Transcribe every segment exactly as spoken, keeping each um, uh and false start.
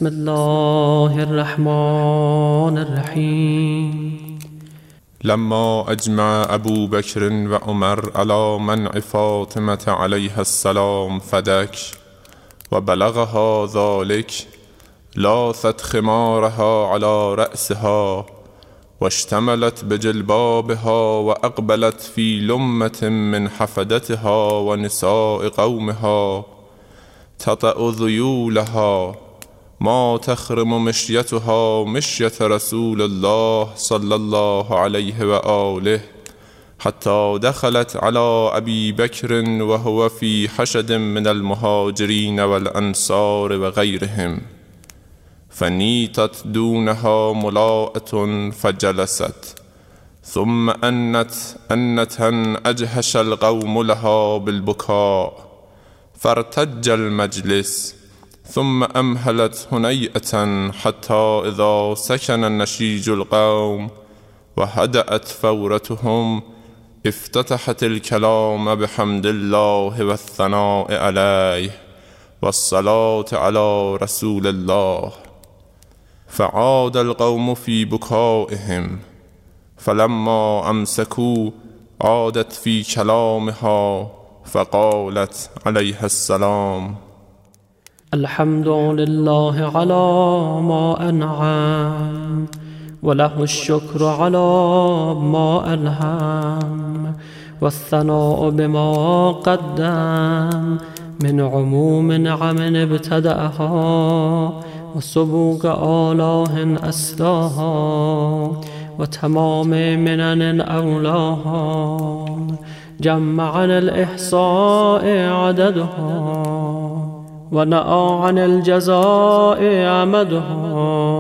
بسم الله الرحمن الرحيم. لما أجمع أبو بكر وعمر على منع فاطمة عليها السلام فدك وبلغها ذلك لاثت خمارها على رأسها واشتملت بجلبابها وأقبلت في لمة من حفدتها ونساء قومها تطأ ذيولها ما تخرم مشيتها مشية رسول الله صلى الله عليه وآله حتى دخلت على أبي بكر وهو في حشد من المهاجرين والأنصار وغيرهم فنيتت دونها ملاءة فجلست ثم أنت أنة أجهش القوم لها بالبكاء فارتج المجلس ثم أمهلت هنيئة حتى إذا سكن نشيج القوم وهدأت فورتهم افتتحت الكلام بحمد الله والثناء عليه والصلاة على رسول الله فعاد القوم في بكائهم فلما أمسكوا عادت في كلامها فقالت عليها السلام الحمد لله على ما أنعم وله الشكر على ما ألهم والثناء بما قدم من عموم نعم ابتدأها وسبوق آلاه أسلاها وتمام منن أولاها جمع عن الإحصاء عددها ونأى عن الجزاء عمدها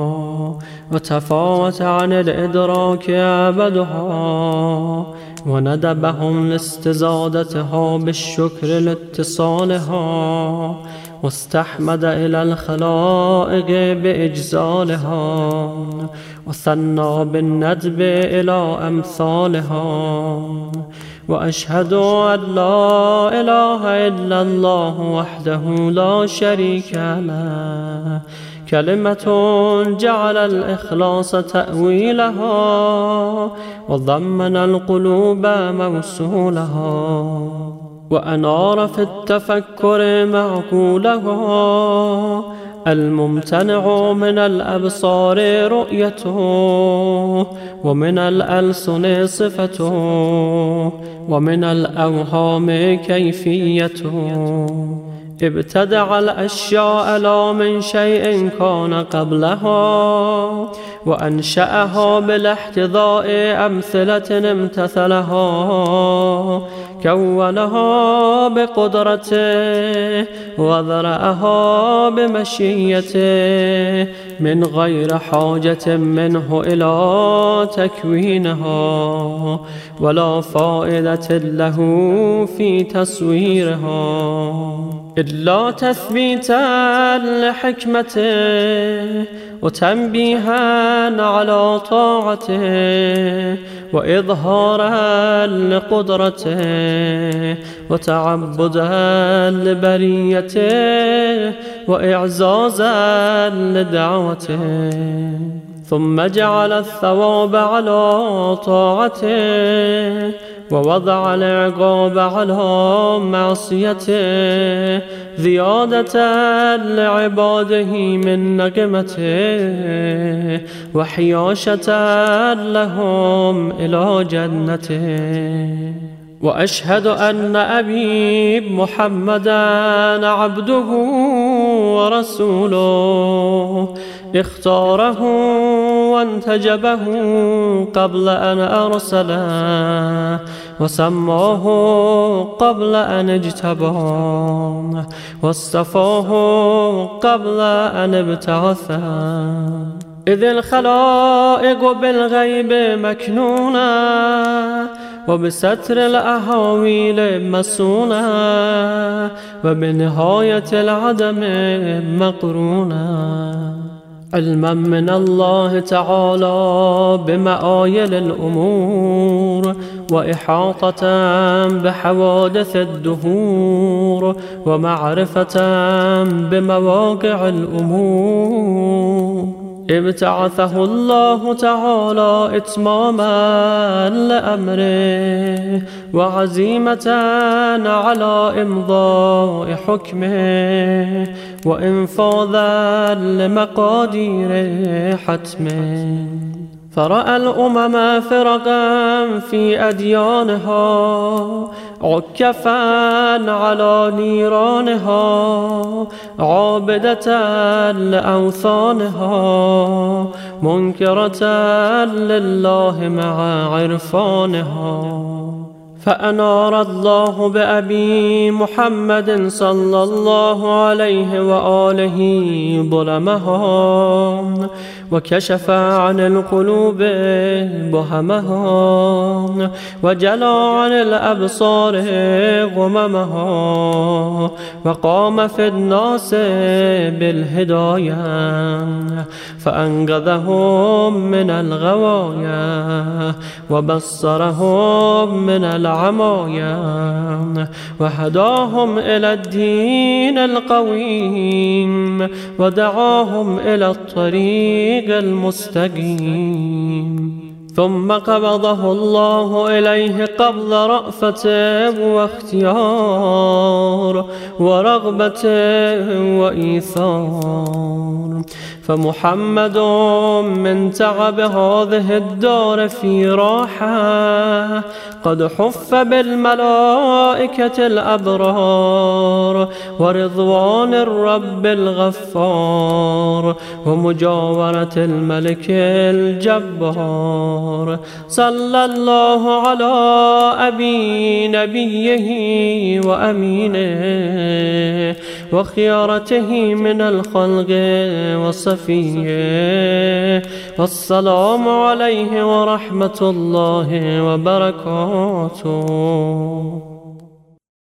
وتفاوت عن الإدراك عبدها وندبهم لاستزادتها بالشكر لاتصالها واستحمد إلى الخلائق بإجزالها وثنى بالندب إلى أمثالها وأشهد أن لا إله إلا الله وحده لا شريك له كلمة جعل الإخلاص تأويلها وضمن القلوب موصولها وأنار في التفكر معقولها الممتنع من الأبصار رؤيته ومن الألسن صفته ومن الأوهام كيفيته ابتدع الأشياء لا من شيء كان قبلها وأنشأها بالاحتذاء أمثلة امتثلها كونها بقدرته وذرأها بمشيته من غير حاجة منه إلى تكوينها ولا فائدة له في تصويرها إلا تثبيتا لحكمته وتنبيها على طاعته وإظهارا لقدرته وتعبدا لبريته وإعزازا لدعوته ثم جعل الثواب على طاعته ووضع العقاب على معصيته زيادة لعباده من نقمته وحياشة لهم إلى جنته وأشهد أن أبي محمدا عبده ورسوله اختاره وانتجبه قبل أن أرسله وسماه قبل أن اجتباه واصطفاه قبل أن ابتعثه إذ الخلائق بالغيب مكنونة وبستر الأهاويل مسونة وبنهاية العدم مقرونة علما من الله تعالى بمآيل الأمور وإحاطة بحوادث الدهور ومعرفة بمواقع الأمور. ابتعثه الله تعالى إتماما لأمره وعزيمة على إمضاء حكمه وإنفاذا لمقادير حتمه. فرأى الأمم فرقا في أديانها عكفا على نيرانها عابدة لأوثانها منكرة لله مع عرفانها. فأنار الله بأبي محمد صلى الله عليه وآله ظلمها وكشف عن القلوب بهمها وجلى عن الأبصار غممها وقام في الناس بالهداية فأنقذهم من الغوايا وبصرهم من العمايا وهداهم إلى الدين القويم ودعاهم إلى الطريق المستقيم. ثم قبضه الله إليه قبض رأفة واختيار ورغبة وإيثار. فمحمد من تعب هذه الدار في راحة قد حف بالملائكة الأبرار ورضوان الرب الغفار ومجاورة الملك الجبار. صلى الله على أبي نبيه وأمينه وخيارته من الخلق وصفيه. والسلام عليه ورحمة الله وبركاته.